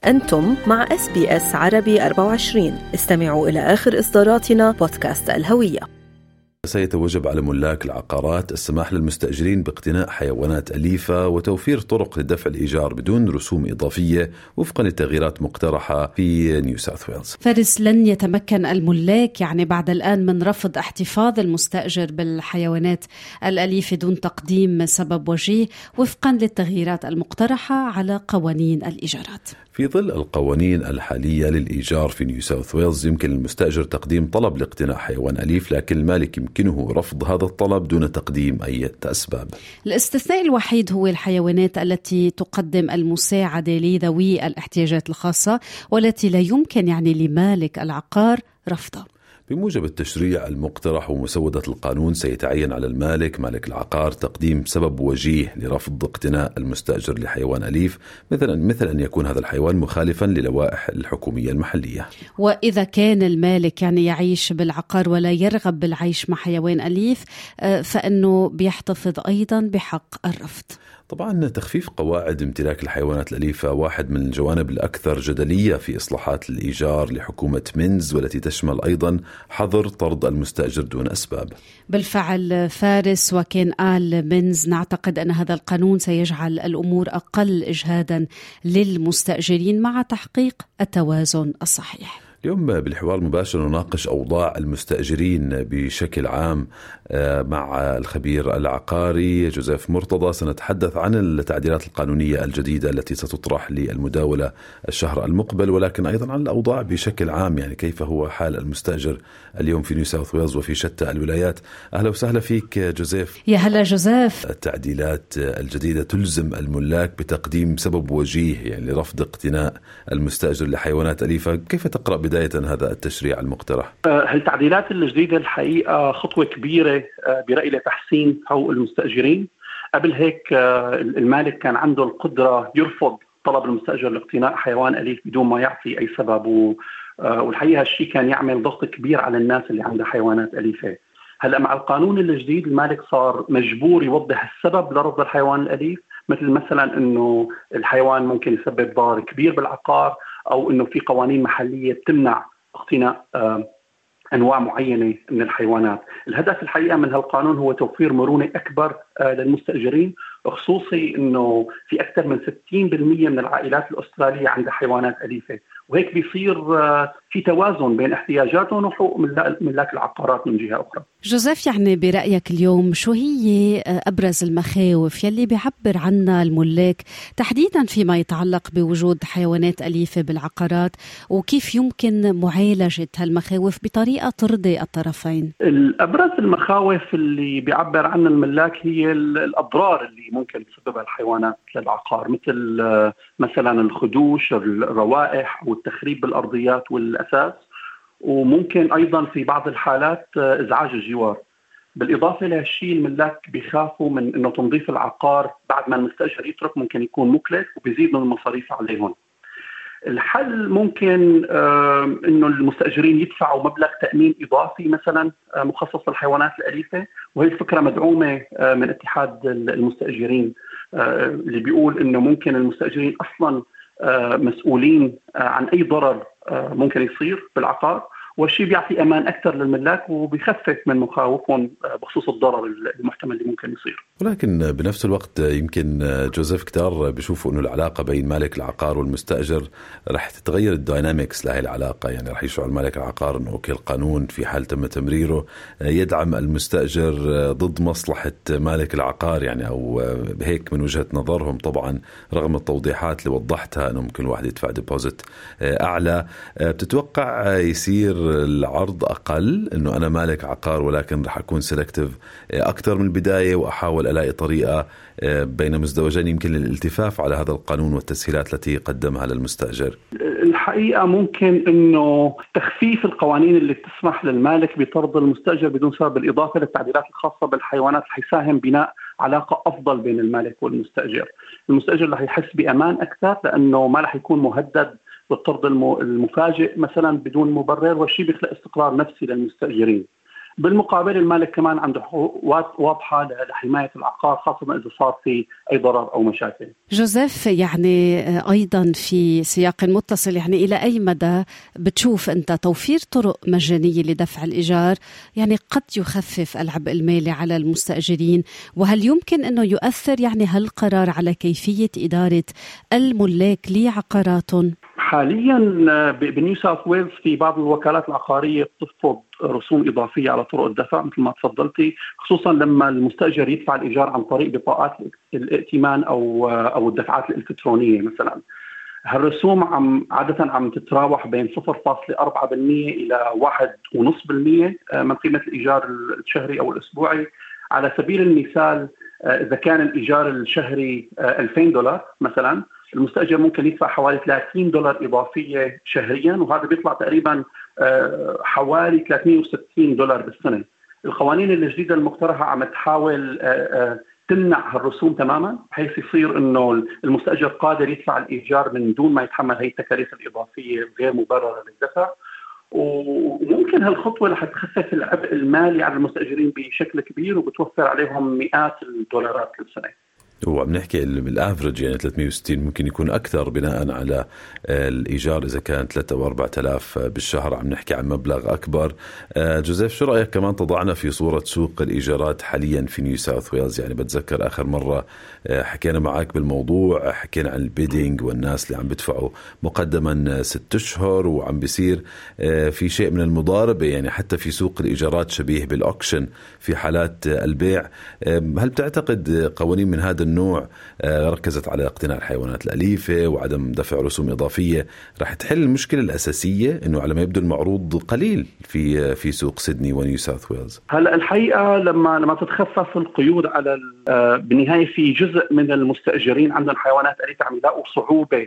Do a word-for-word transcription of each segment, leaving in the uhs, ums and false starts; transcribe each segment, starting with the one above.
أنتم مع إس بي إس عربي أربعة وعشرين. استمعوا إلى آخر إصداراتنا بودكاست الهوية. سيتوجب على ملاك العقارات السماح للمستأجرين باقتناء حيوانات أليفة وتوفير طرق لدفع الإيجار بدون رسوم إضافية وفقا لتغييرات مقترحة في نيو ساوث ويلز. فارس، لن يتمكن الملاك يعني بعد الآن من رفض احتفاظ المستأجر بالحيوانات الأليفة دون تقديم سبب وجيه وفقا للتغييرات المقترحة على قوانين الإيجارات. في ظل القوانين الحالية للإيجار في نيو ساوث ويلز يمكن للمستأجر تقديم طلب لاقتناء حيوان أليف، لكن المالك يمكنه رفض هذا الطلب دون تقديم أي أسباب. الاستثناء الوحيد هو الحيوانات التي تقدم المساعدة لذوي الاحتياجات الخاصة والتي لا يمكن يعني لمالك العقار رفضها. بموجب التشريع المقترح ومسودة القانون سيتعين على المالك مالك العقار تقديم سبب وجيه لرفض اقتناء المستأجر لحيوان أليف، مثلا مثل أن يكون هذا الحيوان مخالفا للوائح الحكومية المحلية. وإذا كان المالك يعني يعيش بالعقار ولا يرغب بالعيش مع حيوان أليف فإنه بيحتفظ أيضا بحق الرفض. طبعا تخفيف قواعد امتلاك الحيوانات الأليفة واحد من الجوانب الأكثر جدلية في إصلاحات الإيجار لحكومة مينز، والتي تشمل أيضا حظر طرد المستأجر دون أسباب. بالفعل فارس، وكان قال مينز نعتقد أن هذا القانون سيجعل الأمور أقل إجهادا للمستأجرين مع تحقيق التوازن الصحيح. اليوم بالحوار المباشر نناقش أوضاع المستأجرين بشكل عام مع الخبير العقاري جوزيف مرتضى. سنتحدث عن التعديلات القانونية الجديدة التي ستطرح للمداولة الشهر المقبل، ولكن أيضا عن الأوضاع بشكل عام، يعني كيف هو حال المستأجر اليوم في نيو ساوث ويلز وفي شتى الولايات. أهلا وسهلا فيك جوزيف. يا هلا جوزيف. التعديلات الجديدة تلزم الملاك بتقديم سبب وجيه يعني لرفض اقتناء المستأجر لحيوانات أليفة. كيف تقرأ بداية هذا التشريع المقترح؟ التعديلات الجديدة الحقيقة خطوة كبيرة برأيي لتحسين حقوق المستأجرين. قبل هيك المالك كان عنده القدرة يرفض طلب المستأجر لاقتناء حيوان أليف بدون ما يعطي أي سبب، والحقيقة هالشيء كان يعمل ضغط كبير على الناس اللي عندها حيوانات أليفة. هلأ مع القانون الجديد المالك صار مجبور يوضح السبب لرفض الحيوان الأليف، مثل مثلا أنه الحيوان ممكن يسبب ضرر كبير بالعقار، أو أنه في قوانين محلية بتمنع اقتناء أنواع معينة من الحيوانات. الهدف الحقيقة من هالقانون هو توفير مرونة أكبر للمستأجرين، وخصوصي أنه في أكثر من ستين بالمئة من العائلات الأسترالية عندها حيوانات أليفة، وهيك بيصير في توازن بين احتياجاتهم وحقوق ملاك العقارات من جهة أخرى. جوزيف، يعني برأيك اليوم شو هي أبرز المخاوف يلي بيعبر عنها الملاك تحديدا فيما يتعلق بوجود حيوانات أليفة بالعقارات، وكيف يمكن معالجة هالمخاوف بطريقة ترضي الطرفين؟ الأبرز المخاوف اللي بيعبر عنها الملاك هي الأضرار اللي ممكن تسببها الحيوانات للعقار، مثل مثلا الخدوش، الروائح والتخريب بالأرضيات والأساس، وممكن أيضا في بعض الحالات إزعاج الجوار. بالإضافة لهالشيء الملاك بيخافوا من أنه تنظيف العقار بعد ما المستأجر يترك ممكن يكون مكلف وبيزيد من المصاريف عليهم. الحل ممكن أنه المستأجرين يدفعوا مبلغ تأمين إضافي مثلا مخصص للحيوانات الأليفة، وهي الفكرة مدعومة من اتحاد المستأجرين اللي بيقول أنه ممكن المستأجرين أصلا مسؤولين عن أي ضرر ممكن يصير بالعقار، والشيء بيعطي أمان أكثر للملاك وبيخفف من مخاوفهم بخصوص الضرر المحتمل اللي ممكن يصير. ولكن بنفس الوقت يمكن جوزيف كتار بيشوفوا أنه العلاقة بين مالك العقار والمستأجر رح تتغير الدايناميكس لهي العلاقة، يعني رح يشعر مالك العقار أنه أوكي القانون في حال تم تمريره يدعم المستأجر ضد مصلحة مالك العقار، يعني أو هيك من وجهة نظرهم طبعا، رغم التوضيحات اللي وضحتها أنه ممكن الواحد يدفع ديبوزيت أعلى. بتتوقع يصير العرض أقل أنه أنا مالك عقار ولكن رح أكون سيلكتيف أكثر من البداية وأحاول ألاقي طريقة بين مزدوجين يمكن للالتفاف على هذا القانون والتسهيلات التي قدمها للمستأجر؟ الحقيقة ممكن أنه تخفيف القوانين اللي تسمح للمالك بطرد المستأجر بدون سبب، بالإضافة للتعديلات الخاصة بالحيوانات رح يساهم بناء علاقة أفضل بين المالك والمستأجر. المستأجر رح يحس بأمان أكثر لأنه ما رح يكون مهدد بالطرد المفاجئ مثلا بدون مبرر، والشيء بيخلق استقرار نفسي للمستأجرين. بالمقابل المالك كمان عنده حقوق واضحة لحماية العقار، خاصة إذا صار في أي ضرر أو مشاكل. جوزيف، يعني أيضا في سياق متصل، يعني إلى أي مدى بتشوف أنت توفير طرق مجانية لدفع الإيجار يعني قد يخفف العبء المالي على المستأجرين؟ وهل يمكن أنه يؤثر يعني هالقرار على كيفية إدارة الملاك لعقاراتهم؟ حاليا بنيو ساوث ويلز في بعض الوكالات العقارية بتفرض رسوم إضافية على طرق الدفع مثل ما تفضلتي، خصوصا لما المستأجر يدفع الإيجار عن طريق بطاقات الائتمان أو أو الدفعات الإلكترونية مثلا. هالرسوم عم عادة عم تتراوح بين صفر فاصلة أربعة بالمئة إلى واحد فاصلة خمسة بالمئة من قيمة الإيجار الشهري أو الأسبوعي. على سبيل المثال إذا كان الإيجار الشهري ألفين دولار مثلا، المستأجر ممكن يدفع حوالي ثلاثين دولار إضافية شهريا، وهذا بيطلع تقريبا حوالي ثلاثمئة وستين دولار بالسنة. القوانين الجديدة المقترحة عم تحاول تمنع هالرسوم تماما، بحيث يصير انه المستأجر قادر يدفع الإيجار من دون ما يتحمل هي التكاليف الإضافية غير مبررة للدفع. وممكن هالخطوة رح تخفف العبء المالي على المستأجرين بشكل كبير وبتوفر عليهم مئات الدولارات للسنة. وعم نحكي بالافرج يعني ثلاثمئة وستين، ممكن يكون أكثر بناء على الإيجار إذا كان ثلاثة أو أربعة آلاف بالشهر، عم نحكي عن مبلغ أكبر. جوزيف، شو رأيك كمان تضعنا في صورة سوق الإيجارات حاليا في نيو ساوث ويلز؟ يعني بتذكر آخر مرة حكينا معك بالموضوع، حكينا عن البيدينج والناس اللي عم بدفعوا مقدما ست أشهر، وعم بيصير في شيء من المضاربة يعني حتى في سوق الإيجارات شبيه بالأوكشن في حالات البيع. هل بتعتقد قوانين من هذا النوع ركزت على اقتناء الحيوانات الأليفة وعدم دفع رسوم إضافية رح تحل المشكلة الأساسية إنه على ما يبدو المعروض قليل في في سوق سيدني ونيو ساوث ويلز؟ هلا الحقيقة لما لما تتخفف القيود على بالنهاية في جزء من المستأجرين عندهم حيوانات أليفة عم يلاقوا صعوبة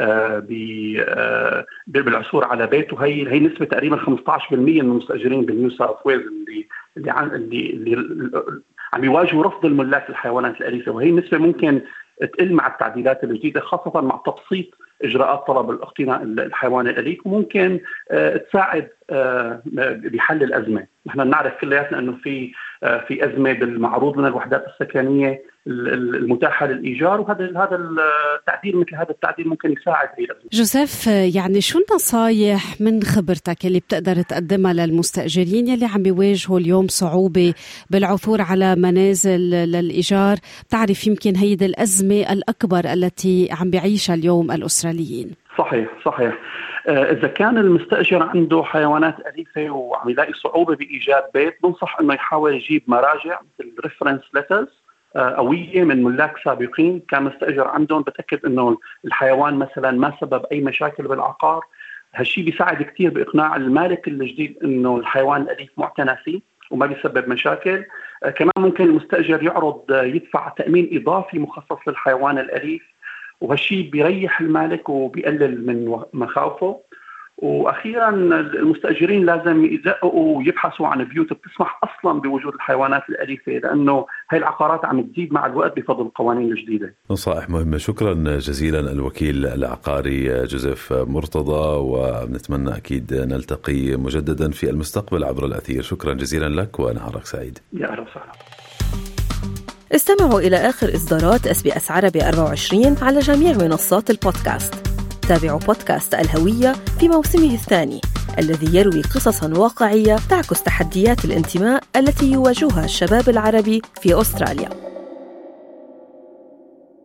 بالعثور على بيت، وهي هي نسبة تقريبا خمسة عشر بالمئة من المستأجرين بنيو ساوث ويلز اللي اللي عن اللي, اللي عم يواجهوا رفض الملاك الحيوانات الأليفة، وهي النسبة ممكن تقل مع التعديلات الجديدة، خاصة مع تبسيط إجراءات طلب الاقتناء الحيوان الأليف، وممكن تساعد بحل الأزمة. نحن نعرف كلياتنا أنه في في أزمة بالمعروض من الوحدات السكنية المتاحة للإيجار، وهذا هذا التعديل مثل هذا التعديل ممكن يساعد في الأزمة. جوزيف، يعني شو النصايح من خبرتك اللي بتقدر تقدمها للمستأجرين يلي عم يواجهوا اليوم صعوبة بالعثور على منازل للإيجار؟ بتعرف يمكن هيدي الأزمة الأكبر التي عم بيعيشها اليوم الأستراليين. صحيح صحيح. إذا كان المستأجر عنده حيوانات أليفة وعم يلاقي صعوبة بإيجاد بيت، بنصح إنه يحاول يجيب مراجع مثل ريفرنس ليترز قوية من ملاك سابقين كان مستأجر عندهم، بتأكد إنه الحيوان مثلا ما سبب أي مشاكل بالعقار. هالشي بيساعد كتير بإقناع المالك الجديد إنه الحيوان الأليف معتنى فيه وما بيسبب مشاكل. كمان ممكن المستأجر يعرض يدفع تأمين إضافي مخصص للحيوان الأليف، وهالشي بيريح المالك وبيقلل من مخاوفه. وأخيرا المستأجرين لازم يدققوا ويبحثوا عن بيوت بتسمح أصلا بوجود الحيوانات الأليفة، لأنه هاي العقارات عم تزيد مع الوقت بفضل القوانين الجديدة. نصائح مهمة. شكرا جزيلا الوكيل العقاري جوزيف مرتضى، ونتمنى أكيد نلتقي مجددا في المستقبل عبر الأثير. شكرا جزيلا لك ونهارك سعيد. يا أهلا وسهلا. استمعوا إلى آخر إصدارات إس بي إس عربي أربعة وعشرين على جميع منصات البودكاست. تابعوا بودكاست الهوية في موسمه الثاني الذي يروي قصصاً واقعية تعكس تحديات الانتماء التي يواجهها الشباب العربي في أستراليا.